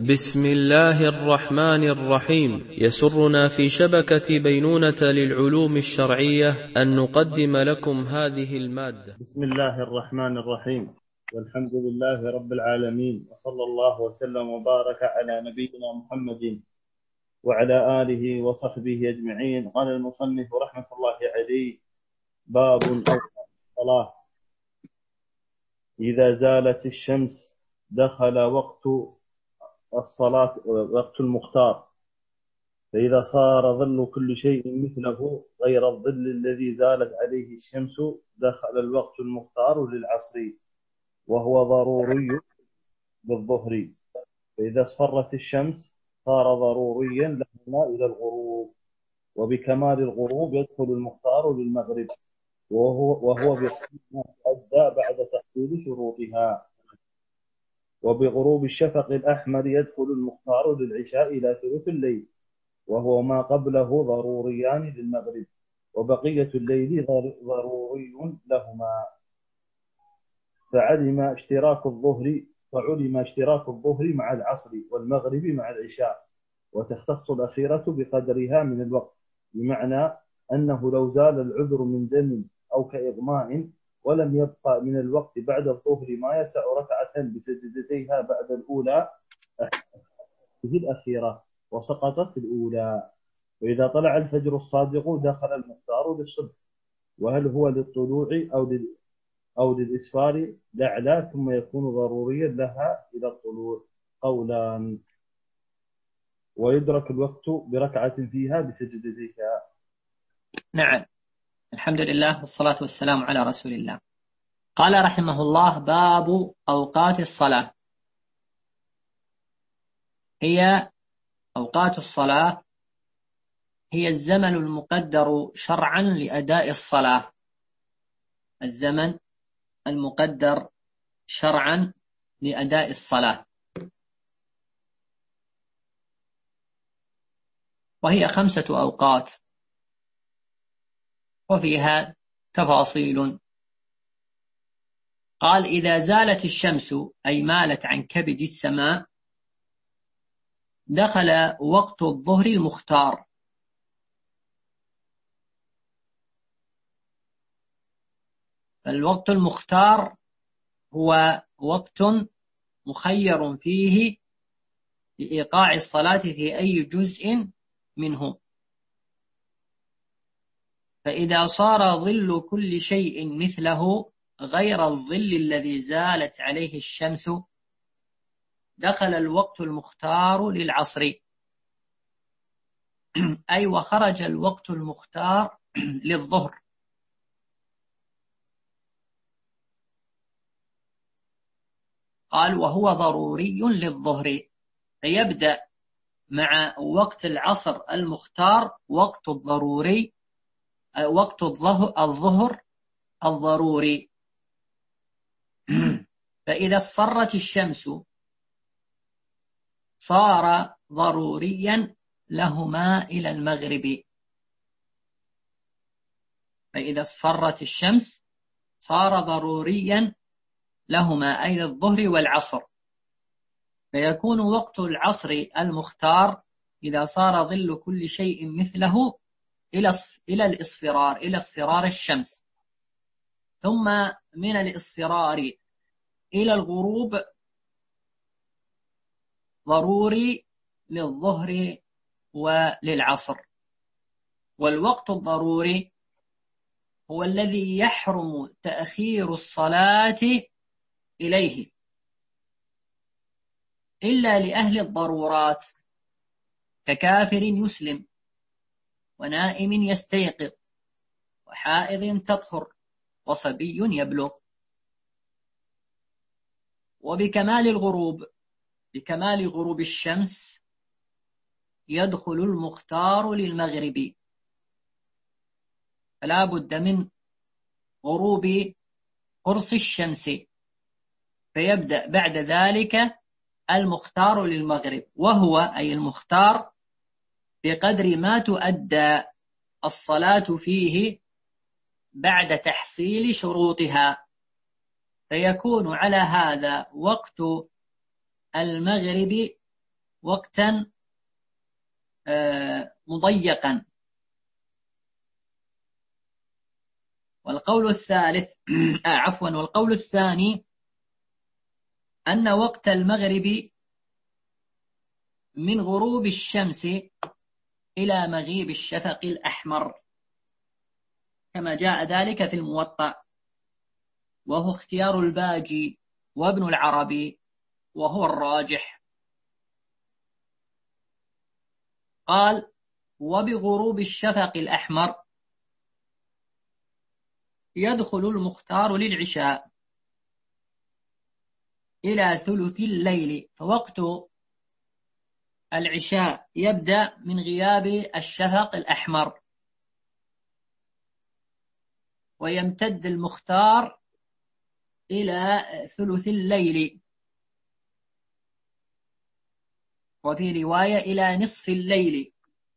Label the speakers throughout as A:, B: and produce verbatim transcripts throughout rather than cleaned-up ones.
A: بسم الله الرحمن الرحيم. يسرنا في شبكة بينونة للعلوم الشرعية أن نقدم لكم هذه المادة.
B: بسم الله الرحمن الرحيم، والحمد لله رب العالمين، وصلى الله وسلم وبارك على نبينا محمد وعلى آله وصحبه أجمعين. قال المصنف رحمة الله عليه: باب الصلاة. إذا زالت الشمس دخل وقت الصلاة وقت المختار، فإذا صار ظل كل شيء مثله غير الظل الذي زالت عليه الشمس دخل الوقت المختار للعصر، وهو ضروري بالظهر. فإذا اصفرت الشمس صار ضروريا لهما إلى الغروب، وبكمال الغروب يدخل المختار للمغرب، وهو وهو بما تؤدى بعد تحصيل شروطها. وبغروب الشفق الأحمر يدخل المختار للعشاء إلى ثلث الليل، وهو ما قبله ضروريان للمغرب، وبقية الليل ضروري لهما. فعلم اشتراك الظهر فعلم اشتراك الظهر مع العصر والمغرب مع العشاء، وتختص الأخيرة بقدرها من الوقت، بمعنى أنه لو زال العذر من دم أو كإغماء ولم يبقى من الوقت بعد الظهر ما يسع ركعة بسجدتيها بعد الأولى في الأخيرة وسقطت الأولى. وإذا طلع الفجر الصادق دخل المختار للصبح، وهل هو للطلوع أو لل أو للإسفار لعلى، ثم يكون ضروريا لها إلى الطلوع قولان. ويدرك الوقت بركعة فيها بسجدتها.
C: نعم، الحمد لله والصلاة والسلام على رسول الله. قال رحمه الله: باب أوقات الصلاة. هي أوقات الصلاة هي الزمن المقدر شرعا لأداء الصلاة، الزمن المقدر شرعا لأداء الصلاة، وهي خمسة أوقات، وفيها تفاصيل. قال: إذا زالت الشمس أي مالت عن كبد السماء دخل وقت الظهر المختار. الوقت المختار هو وقت مخير فيه لإيقاع الصلاة في أي جزء منه، فإذا صار ظل كل شيء مثله غير الظل الذي زالت عليه الشمس دخل الوقت المختار للعصر، أي وخرج الوقت المختار للظهر. قال: وهو ضروري للظهر، فيبدأ مع وقت العصر المختار وقت الضروري وقت الظهر الضروري. فإذا اصفرت الشمس صار ضروريا لهما إلى المغرب. فإذا اصفرت الشمس صار ضروريا لهما أي الظهر والعصر، فيكون وقت العصر المختار إذا صار ظل كل شيء مثله إلى إلى الإصفرار إلى اصفرار الشمس، ثم من الإصفرار إلى الغروب ضروري للظهر وللعصر. والوقت الضروري هو الذي يحرم تأخير الصلاة إليه إلا لأهل الضرورات، ككافر يسلم، ونائم يستيقظ، وحائض تطهر، وصبي يبلغ. وبكمال الغروب بكمال غروب الشمس يدخل المختار للمغرب، فلا بد من غروب قرص الشمس، فيبدأ بعد ذلك المختار للمغرب، وهو أي المختار بقدر ما تؤدى الصلاة فيه بعد تحصيل شروطها، فيكون على هذا وقت المغرب وقتا مضيقا. والقول الثالث آه عفوا والقول الثاني أن وقت المغرب من غروب الشمس إلى مغيب الشفق الأحمر، كما جاء ذلك في الموطأ، وهو اختيار الباجي وابن العربي، وهو الراجح. قال: وبغروب الشفق الأحمر يدخل المختار للعشاء إلى ثلث الليل، فوقت العشاء يبدأ من غياب الشفق الأحمر، ويمتد المختار إلى ثلث الليل، وفي رواية إلى نصف الليل،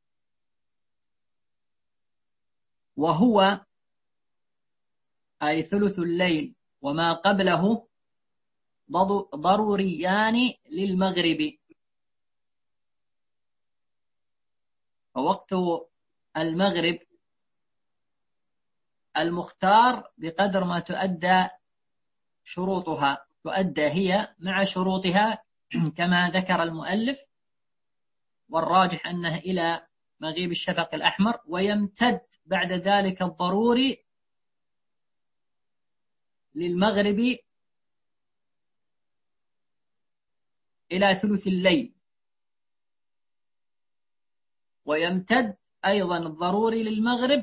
C: وهو أي ثلث الليل وما قبله ضروريان للمغرب. فوقت المغرب المختار بقدر ما تؤدى شروطها، تؤدى هي مع شروطها كما ذكر المؤلف، والراجح أنه إلى مغيب الشفق الأحمر، ويمتد بعد ذلك الضروري للمغرب إلى ثلث الليل، ويمتد أيضا الضروري للمغرب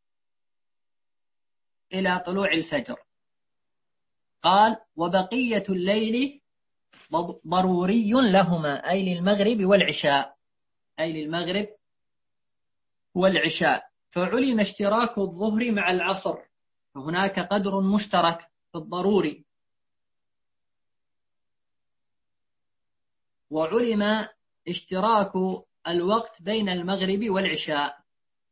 C: إلى طلوع الفجر. قال: وبقية الليل ضروري لهما، أي للمغرب والعشاء، أي للمغرب والعشاء. فعلم اشتراك الظهر مع العصر، فهناك قدر مشترك في الضروري. وعلم اشتراك الوقت بين المغرب والعشاء.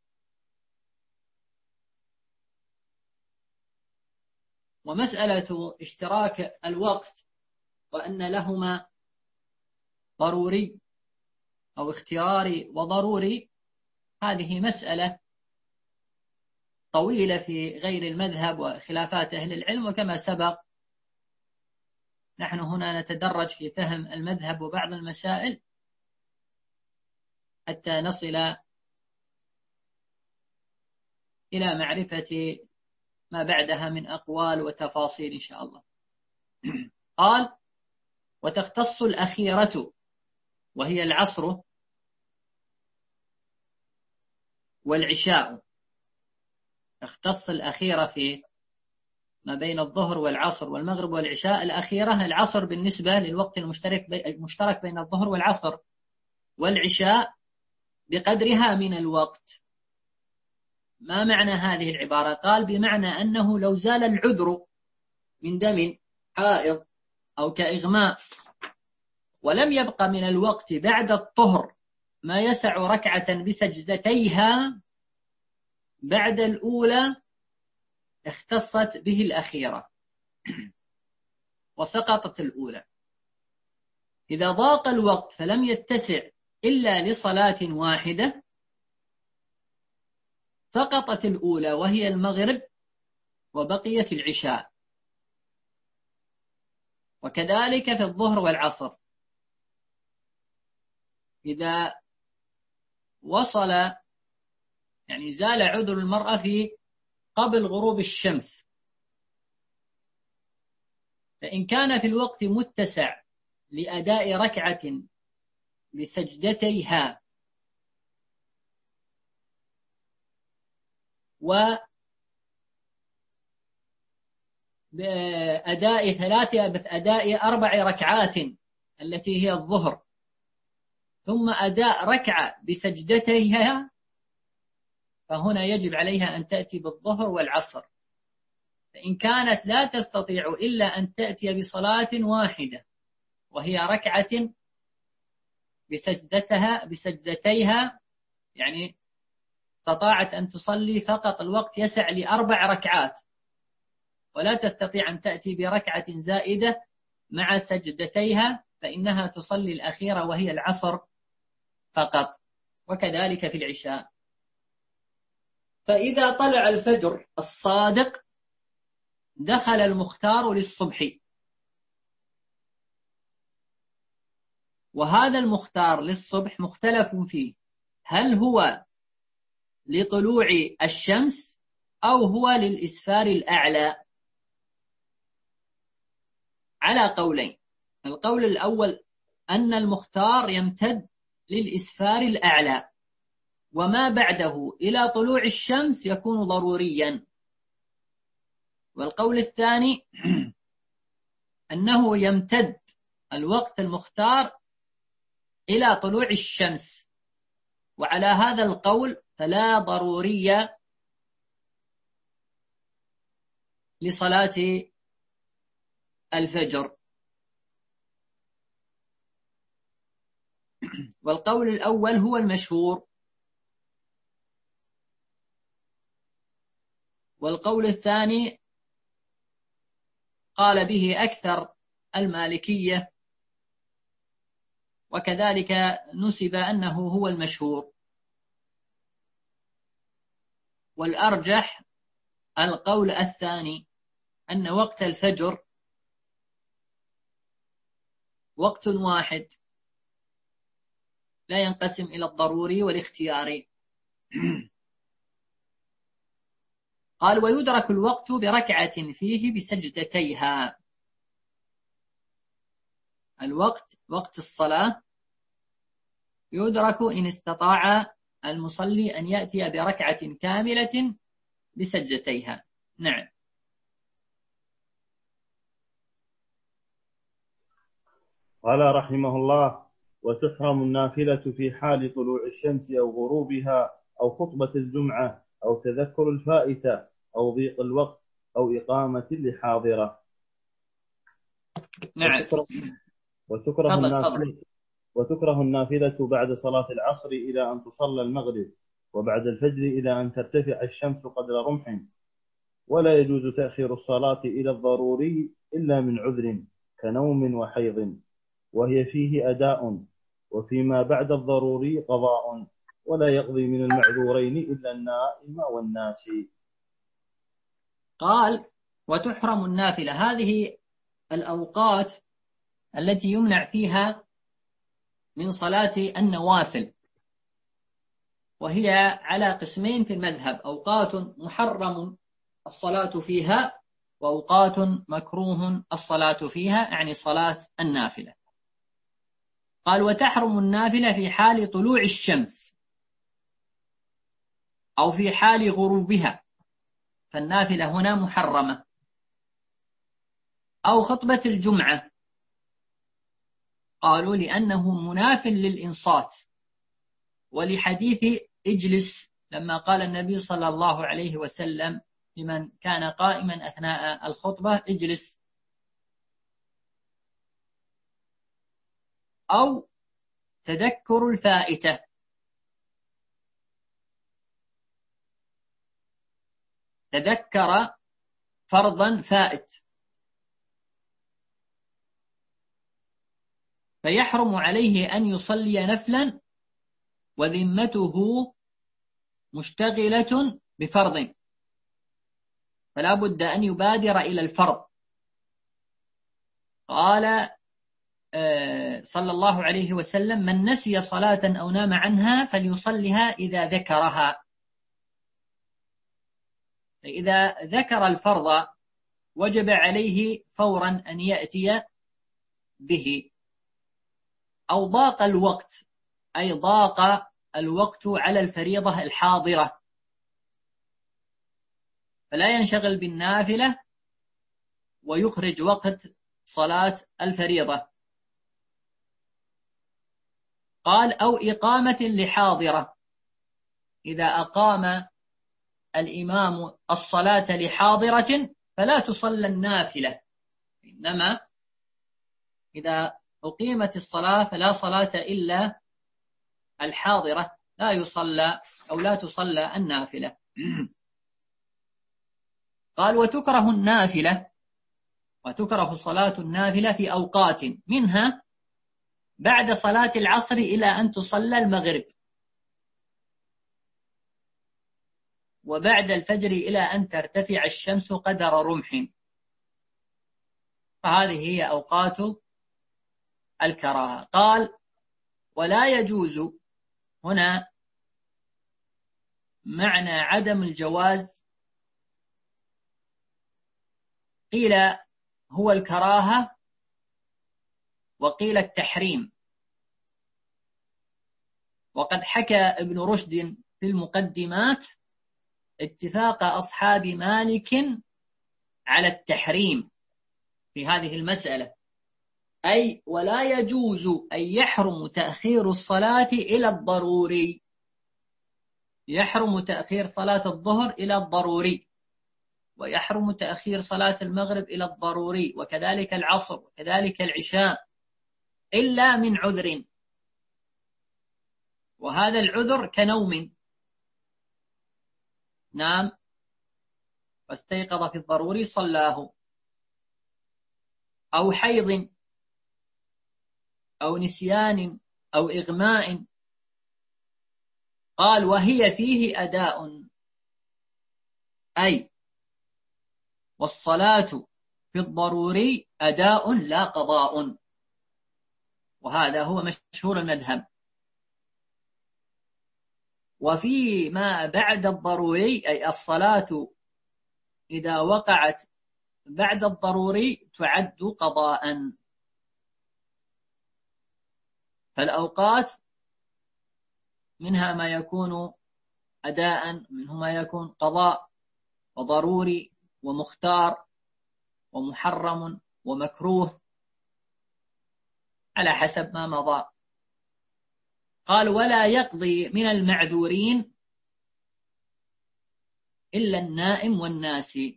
C: ومسألة اشتراك الوقت وأن لهما ضروري أو اختياري وضروري، هذه مسألة طويلة في غير المذهب وخلافات أهل العلم، وكما سبق نحن هنا نتدرج في فهم المذهب وبعض المسائل حتى نصل إلى معرفة ما بعدها من أقوال وتفاصيل إن شاء الله. قال: وتختص الأخيرة وهي العصر والعشاء، تختص الأخيرة في ما بين الظهر والعصر والمغرب والعشاء. الأخيرة العصر بالنسبة للوقت المشترك المشترك بين الظهر والعصر، والعشاء بقدرها من الوقت. ما معنى هذه العبارة؟ قال: بمعنى أنه لو زال العذر من دم حائض أو كإغماء ولم يبق من الوقت بعد الطهر ما يسع ركعة بسجدتيها بعد الأولى، اختصت به الأخيرة وسقطت الأولى. إذا ضاق الوقت فلم يتسع إلا لصلاة واحدة سقطت الأولى وهي المغرب، وبقيت العشاء. وكذلك في الظهر والعصر، إذا وصل يعني زال عذر المرأة في قبل غروب الشمس، فإن كان في الوقت متسع لأداء ركعة بسجدتيها وبأداء ثلاثة بأداء أربع ركعات التي هي الظهر، ثم أداء ركعة بسجدتيها، فهنا يجب عليها أن تأتي بالظهر والعصر. فإن كانت لا تستطيع إلا أن تأتي بصلاة واحدة وهي ركعة بسجدتها بسجدتيها، يعني استطاعت أن تصلي فقط الوقت يسع لأربع ركعات، ولا تستطيع أن تأتي بركعة زائدة مع سجدتيها، فإنها تصلي الأخيرة وهي العصر فقط، وكذلك في العشاء. فإذا طلع الفجر الصادق دخل المختار للصبح، وهذا المختار للصبح مختلف فيه، هل هو لطلوع الشمس أو هو للإسفار الأعلى؟ على قولين. القول الأول أن المختار يمتد للإسفار الأعلى، وما بعده إلى طلوع الشمس يكون ضروريا. والقول الثاني أنه يمتد الوقت المختار إلى طلوع الشمس، وعلى هذا القول فلا ضرورية لصلاة الفجر. والقول الأول هو المشهور، والقول الثاني قال به أكثر المالكية، وكذلك نسب أنه هو المشهور. والأرجح القول الثاني، أن وقت الفجر وقت واحد لا ينقسم إلى الضروري والاختياري. قال: ويدرك الوقت بركعة فيه بسجدتيها. الوقت وقت الصلاة يدرك إن استطاع المصلي أن يأتي بركعة كاملة بسجدتيها. نعم.
B: قال رحمه الله: وتحرم النافلة في حال طلوع الشمس أو غروبها أو خطبة الجمعة أو تذكر الفائتة أو ضيق الوقت أو إقامة لحاضرة.
C: نعم.
B: وتكره, وتكره,
C: فضل
B: النافلة
C: فضل.
B: وتكره النافلة بعد صلاة العصر إلى أن تصلى المغرب، وبعد الفجر إلى أن ترتفع الشمس قدر رمح، ولا يجوز تأخير الصلاة إلى الضروري إلا من عذر كنوم وحيض، وهي فيه أداء، وفيما بعد الضروري قضاء، ولا يقضي من المعذورين إلا النائم والناسي.
C: قال: وتحرم النافلة، هذه الأوقات التي يمنع فيها من صلاة النوافل، وهي على قسمين في المذهب: أوقات محرم الصلاة فيها، وأوقات مكروه الصلاة فيها، يعني صلاة النافلة. قال: وتحرم النافلة في حال طلوع الشمس أو في حال غروبها، فالنافلة هنا محرمة، أو خطبة الجمعة. قالوا لأنه مناف للإنصات، ولحديث اجلس لما قال النبي صلى الله عليه وسلم لمن كان قائما أثناء الخطبة: اجلس. أو تذكر الفائتة، تذكر فرضا فائت، فيحرم عليه أن يصلي نفلا وذمته مشتغلة بفرض، فلا بد أن يبادر إلى الفرض. قال صلى الله عليه وسلم: من نسي صلاة أو نام عنها فليصلها إذا ذكرها. فإذا ذكر الفرض وجب عليه فورا أن يأتي به. أو ضاق الوقت، أي ضاق الوقت على الفريضة الحاضرة، فلا ينشغل بالنافلة ويخرج وقت صلاة الفريضة. قال: أو إقامة لحاضرة، إذا أقام الإمام الصلاة لحاضرة فلا تصلى النافلة، إنما إذا أقيمت الصلاة فلا صلاة إلا الحاضرة، لا يصلى أو لا تصلى النافلة. قال: وتكره النافلة، وتكره صلاة النافلة في أوقات، منها بعد صلاة العصر إلى أن تصلى المغرب، وبعد الفجر إلى أن ترتفع الشمس قدر رمح. فهذه هي أوقات الكراهة. قال ولا يجوز، هنا معنى عدم الجواز، قيل هو الكراهة وقيل التحريم. وقد حكى ابن رشد في المقدمات اتفاق أصحاب مالك على التحريم في هذه المسألة، أي ولا يجوز أن يحرم تأخير الصلاة إلى الضروري، يحرم تأخير صلاة الظهر إلى الضروري، ويحرم تأخير صلاة المغرب إلى الضروري، وكذلك العصر، وكذلك العشاء، إلا من عذر، وهذا العذر كنوم، نام واستيقظ في الضروري صلاه، أو حيض، أو نسيان، أو إغماء. قال وهي فيه أداء، أي والصلاة في الضروري أداء لا قضاء، وهذا هو مشهور المذهب. وفيما بعد الضروري، أي الصلاة إذا وقعت بعد الضروري تعد قضاء. فالأوقات منها ما يكون أداء، منه ما يكون قضاء وضروري ومختار ومحرم ومكروه على حسب ما مضى. قال ولا يقضي من المعذورين إلا النائم والناسي،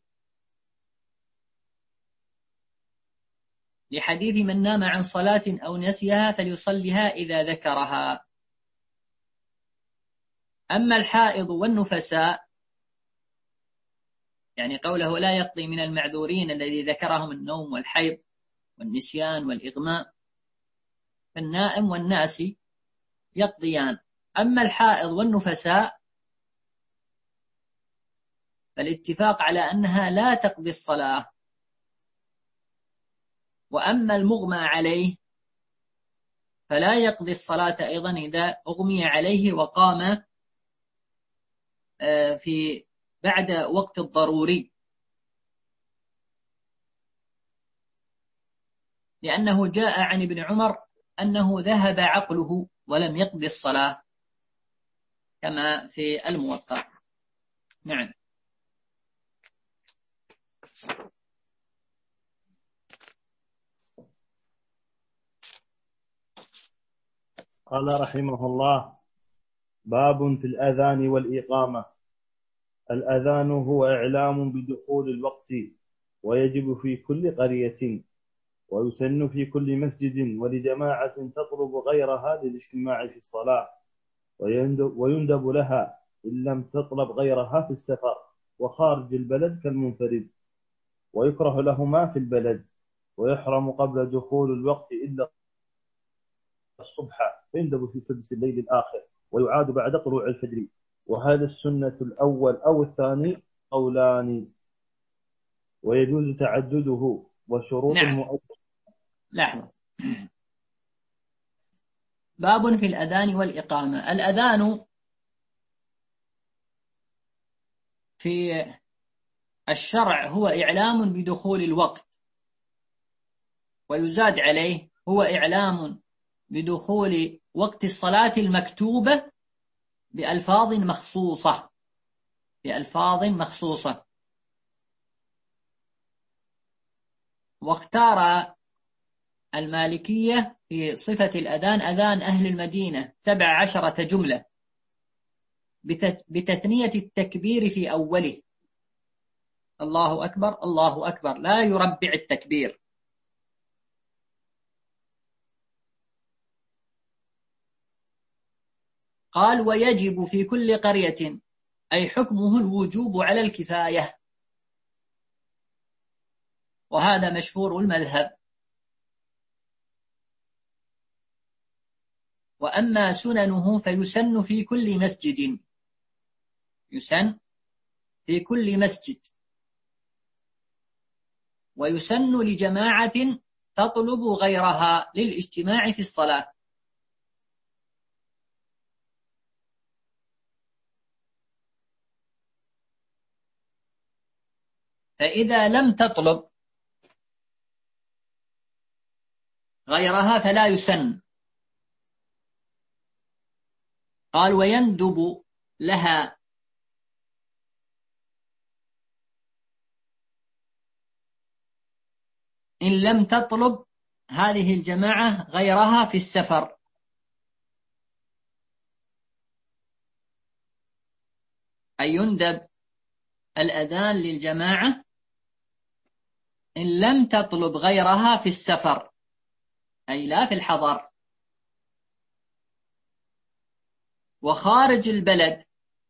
C: لحديث من نام عن صلاة أو نسيها فليصلها إذا ذكرها. أما الحائض والنفساء، يعني قوله لا يقضي من المعذورين الذي ذكرهم النوم والحيض والنسيان والإغماء، فالنائم والناسي يقضيان. أما الحائض والنفساء فالاتفاق على أنها لا تقضي الصلاة. وأما المغمى عليه فلا يقضي الصلاة أيضا إذا أغمي عليه وقام في بعد وقت الضروري، لأنه جاء عن ابن عمر أنه ذهب عقله ولم يقضي الصلاة كما في الموطأ. نعم.
B: قال رحمه الله باب في الأذان والإقامة. الأذان هو إعلام بدخول الوقت، ويجب في كل قرية، ويسن في كل مسجد ولجماعة تطلب غيرها للاجتماع في الصلاة، ويندب لها إن لم تطلب غيرها في السفر وخارج البلد كالمنفرد، ويكره لهما في البلد، ويحرم قبل دخول الوقت إلا الصبح، فيندب في سدس الليل الآخر، ويعاد بعد طلوع الفجر. وهذا السنة الأول أو الثاني قولان، ويجوز تعدده وشروط
C: نعم.
B: المؤذن.
C: لحظة. باب في الأذان والإقامة. الأذان في الشرع هو إعلام بدخول الوقت، ويزاد عليه هو إعلام بدخول وقت الصلاة المكتوبة بألفاظ مخصوصة بألفاظ مخصوصة. واختار المالكية في صفة الأذان أذان أهل المدينة سبع عشرة جملة بتثنية التكبير في أوله، الله أكبر الله أكبر، لا يربع التكبير. قال ويجب في كل قرية، أي حكمه الوجوب على الكفاية، وهذا مشهور المذهب. وأما سننه فيسن في كل مسجد، يسن في كل مسجد، ويسن لجماعة تطلب غيرها للاجتماع في الصلاة. فإذا لم تطلب غيرها فلا يسن. قال ويندب لها إن لم تطلب هذه الجماعة غيرها في السفر. أي يندب الأذان للجماعة إن لم تطلب غيرها في السفر، أي لا في الحضر. وخارج البلد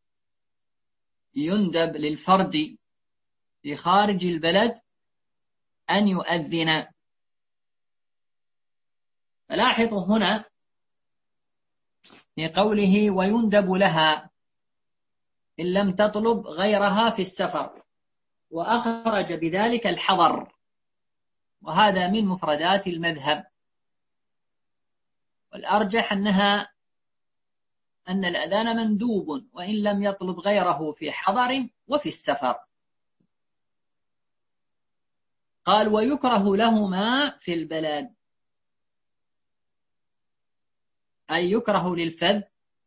C: يندب للفرد في خارج البلد أن يؤذن. فلاحظوا هنا في قوله ويندب لها إن لم تطلب غيرها في السفر، وأخرج بذلك الحضر، وهذا من مفردات المذهب. والأرجح أنها أن الأذان مندوب وإن لم يطلب غيره في حضر وفي السفر. قال ويكره لهما في البلد، أي يكره للفذ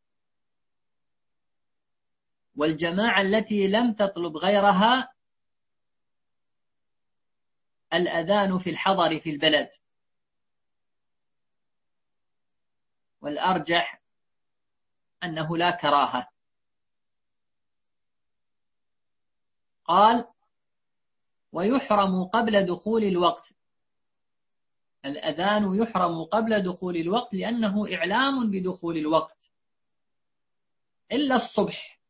C: والجماعة التي لم تطلب غيرها الأذان في الحضر في البلد. والأرجح أنه لا كراهة. قال ويحرم قبل دخول الوقت، الأذان يحرم قبل دخول الوقت لأنه إعلام بدخول الوقت، إلا الصبح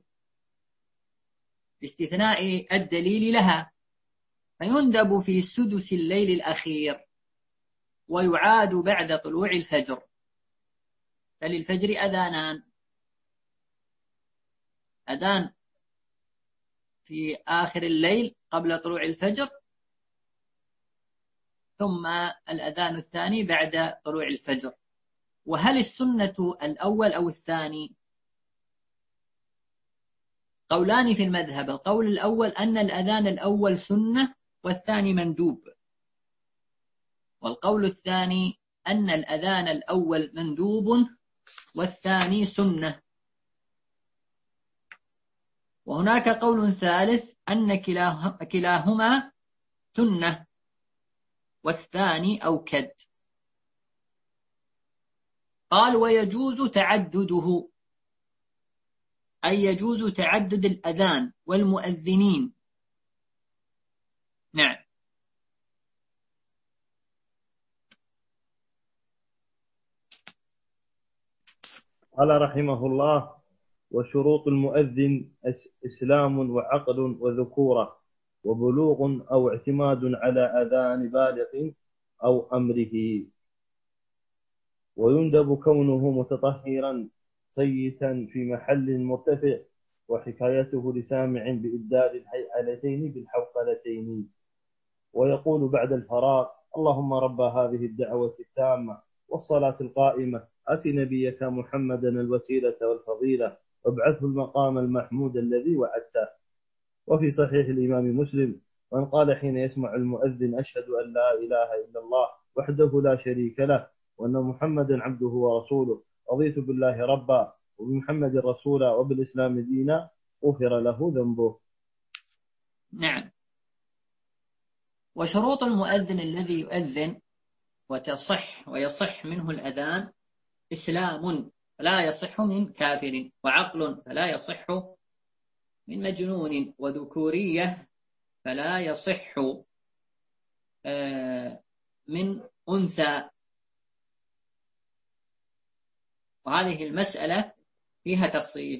C: باستثناء الدليل لها، فيندب في سدس الليل الأخير ويعاد بعد طلوع الفجر. فللفجر أذانان، أذان في آخر الليل قبل طلوع الفجر، ثم الأذان الثاني بعد طلوع الفجر. وهل السنة الأول أو الثاني؟ قولان في المذهب. القول الأول أن الأذان الأول سنة والثاني مندوب، والقول الثاني أن الأذان الأول مندوب والثاني سنة. وهناك قول ثالث أن كلاهما سنة والثاني أوكد. قال ويجوز تعدده، أي يجوز تعدد الأذان والمؤذنين. نعم.
B: قال رحمه الله وشروط المؤذن إسلام وعقل وذكورة وبلوغ أو اعتماد على أذان بالغ أو أمره. ويندب كونه متطهرا صيتا في محل مرتفع، وحكايته لسامع بإبدال الهيئلتين بالحوقلتين. ويقول بعد الفراغ اللهم رب هذه الدعوة التامة والصلاة القائمة آت نبيك محمدا الوسيلة والفضيلة وابعثه المقام المحمود الذي وعدته. وفي صحيح الإمام مسلم من قال حين يسمع المؤذن أشهد أن لا إله إلا الله وحده لا شريك له وأن محمدا عبده ورسوله رضيت بالله ربا وبمحمد رسولا وبالإسلام دينا غفر له ذنبه.
C: نعم. وشروط المؤذن الذي يؤذن وتصح ويصح منه الأذان إسلام فلا يصح من كافر، وعقل فلا يصح من مجنون، وذكورية فلا يصح من أنثى. وهذه المسألة فيها تفصيل.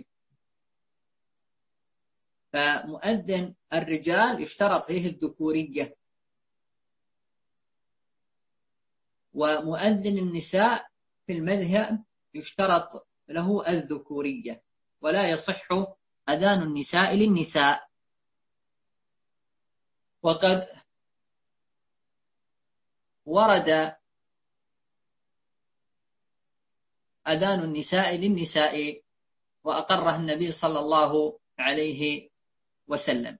C: فمؤذن الرجال يشترط فيه الذكورية، ومؤذن النساء في المذهب يشترط له الذكورية، ولا يصح أذان النساء للنساء. وقد ورد أذان النساء للنساء وأقره النبي صلى الله عليه وسلم.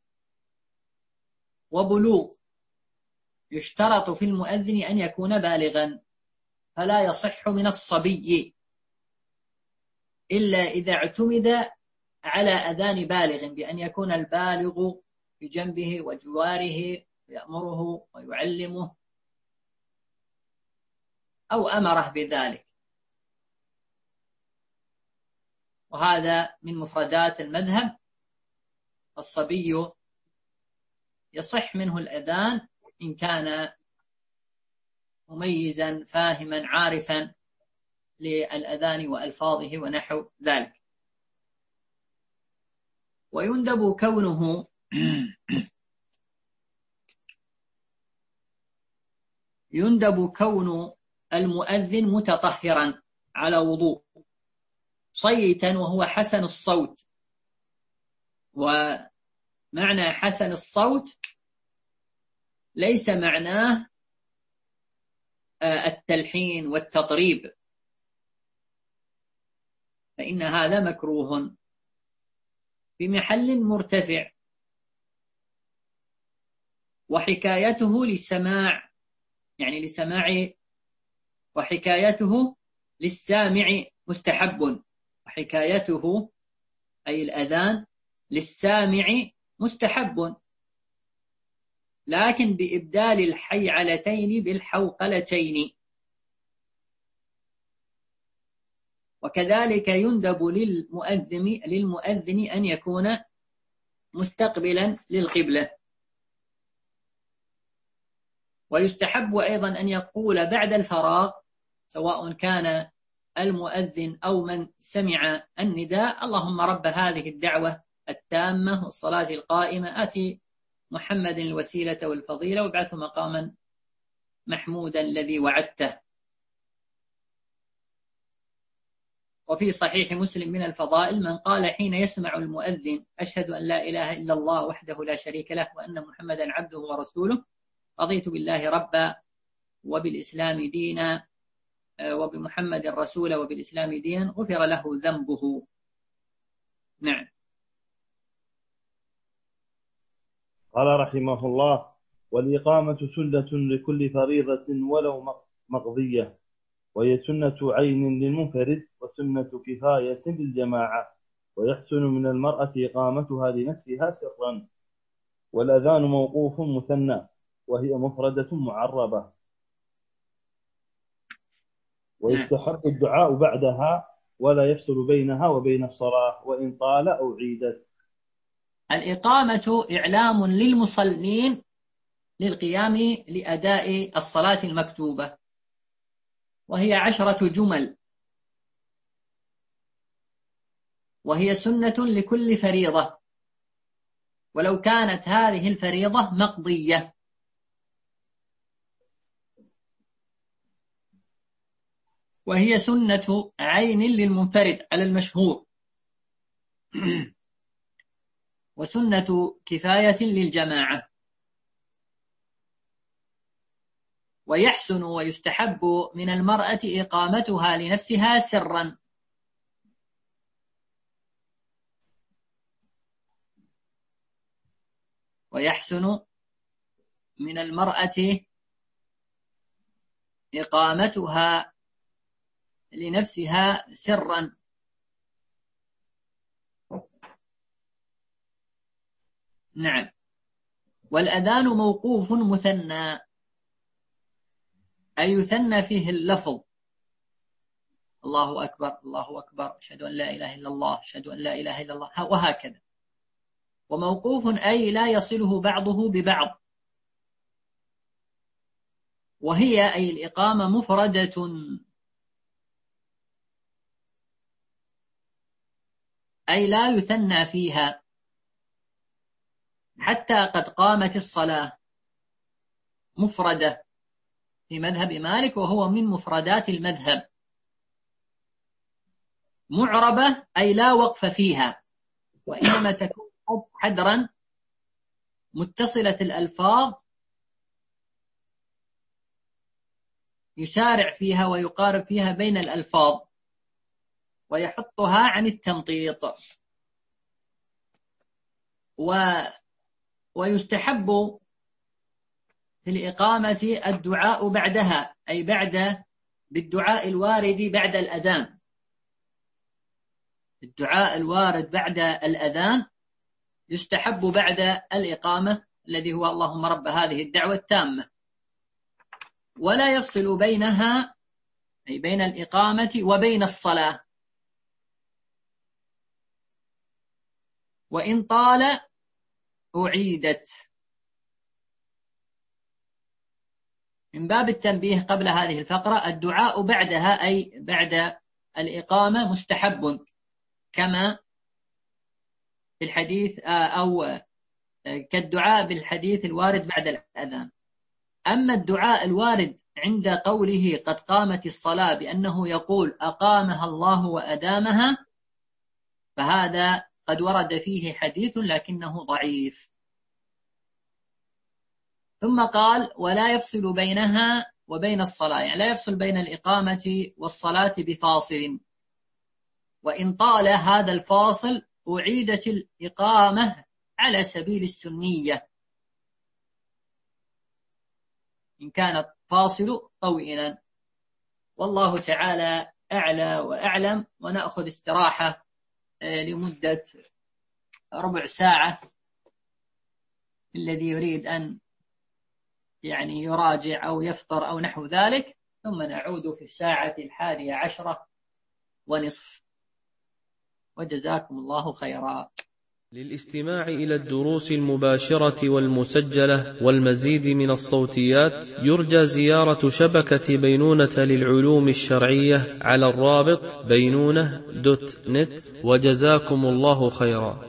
C: وبلوغ، يشترط في المؤذن أن يكون بالغا، فلا يصح من الصبي إلا إذا اعتمد على أذان بالغ، بأن يكون البالغ بجنبه وجواره يأمره ويعلمه أو أمره بذلك. وهذا من مفردات المذهب. الصبي يصح منه الأذان إن كان مميزا فاهما عارفا للأذان وألفاظه ونحو ذلك. ويندب كونه يندب كون المؤذن متطهرا على وضوء، صيتا وهو حسن الصوت. ومعنى حسن الصوت ليس معناه التلحين والتطريب، فإن هذا مكروه. بمحل مرتفع، وحكايته للسماع، يعني لسماع، وحكايته للسامع مستحب، وحكايته أي الأذان للسامع مستحب، لكن بإبدال الحيعلتين بالحوقلتين. وكذلك يندب للمؤذن للمؤذن أن يكون مستقبلا للقبلة. ويستحب أيضا أن يقول بعد الفراغ، سواء كان المؤذن أو من سمع النداء: اللهم رب هذه الدعوة التامة والصلاة القائمة آتي محمد الوسيلة والفضيلة وابعثه مقاما محمودا الذي وعدته. وفي صحيح مسلم من الفضائل: من قال حين يسمع المؤذن أشهد أن لا إله إلا الله وحده لا شريك له وأن محمدا عبده ورسوله، رضيت بالله ربا وبالإسلام دينا وبمحمد رسولا وبالإسلام دينا، غفر له ذنبه. نعم.
B: قال رحمه الله: والإقامة سنة لكل فريضة ولو مقضية، وهي سنة عين للمنفرد وسنة كفاية للجماعة، ويحسن من المرأة إقامتها لنفسها سرا. والأذان موقوف مثنى، وهي مفردة معربة، ويستحب الدعاء بعدها ولا يفصل بينها وبين الصلاة وإن طال أو عيدت.
C: الإقامة إعلام للمصلين للقيام لأداء الصلاة المكتوبة، وهي عشرة جمل، وهي سنة لكل فريضة، ولو كانت هذه الفريضة مقضية. وهي سنة عين للمنفرد على المشهور، وسنة كفاية للجماعة. ويحسن ويستحب من المرأة إقامتها لنفسها سرا، ويحسن من المرأة إقامتها لنفسها سرا. نعم. والأذان موقوف مثنى، أي يثنى فيه اللفظ: الله أكبر الله أكبر، أشهد أن لا إله إلا الله، أشهد أن لا إله إلا الله، وهكذا. وموقوف أي لا يصله بعضه ببعض، وهي أي الإقامة مفردة، أي لا يثنى فيها، حتى قد قامت الصلاة، مفردة في مذهب مالك، وهو من مفردات المذهب. معربة أي لا وقف فيها، وإنما تكون حدرا متصلة الألفاظ يسارع فيها ويقارب فيها بين الألفاظ ويحطها عن التمطيط. و ويستحب في الإقامة الدعاء بعدها، أي بعد بالدعاء الوارد بعد الأذان. الدعاء الوارد بعد الأذان يستحب بعد الإقامة، الذي هو اللهم رب هذه الدعوة التامة، ولا يفصل بينها أي بين الإقامة وبين الصلاة. وإن طال أعيدت. من باب التنبيه قبل هذه الفقرة، الدعاء بعدها أي بعد الإقامة مستحب، كما في الحديث أو كالدعاء بالحديث الوارد بعد الأذان. أما الدعاء الوارد عند قوله قد قامت الصلاة بأنه يقول أقامها الله وأدامها، فهذا قد ورد فيه حديث لكنه ضعيف. ثم قال ولا يفصل بينها وبين الصلاة، يعني لا يفصل بين الإقامة والصلاة بفاصل. وإن طال هذا الفاصل أعيدت الإقامة على سبيل السنية إن كانت فاصل طويلا. والله تعالى أعلى وأعلم. ونأخذ استراحة لمدة ربع ساعة الذي يريد أن يعني يراجع أو يفطر أو نحو ذلك، ثم نعود في الساعة الحادية عشرة ونصف. وجزاكم الله خيرا.
A: للاستماع إلى الدروس المباشرة والمسجلة والمزيد من الصوتيات يرجى زيارة شبكة بينونة للعلوم الشرعية على الرابط بينونة دوت نت. وجزاكم الله خيرا.